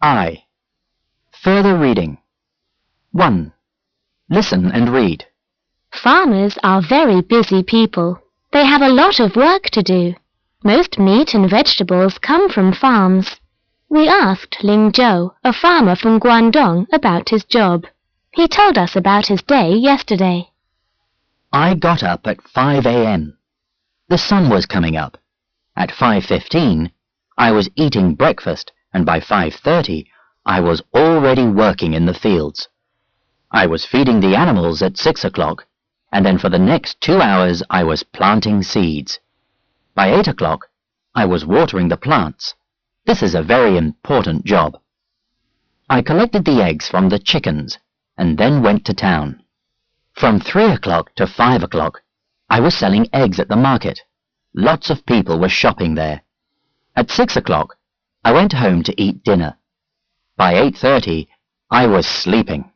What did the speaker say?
I. Further reading. 1. Listen and read. Farmers are very busy people. They have a lot of work to do. Most meat and vegetables come from farms. We asked Ling Zhou, a farmer from Guangdong, about his job. He told us about his day yesterday. I got up at 5 a.m. The sun was coming up. At 5:15, I was eating breakfast, and by 5:30, I was already working in the fields. I was feeding the animals at 6 o'clock, and then for the next 2 hours I was planting seeds. By 8 o'clock, I was watering the plants. This is a very important job. I collected the eggs from the chickens, and then went to town. From 3 o'clock to 5 o'clock, I was selling eggs at the market. Lots of people were shopping there. At 6 o'clock, I went home to eat dinner. By 8:30, I was sleeping.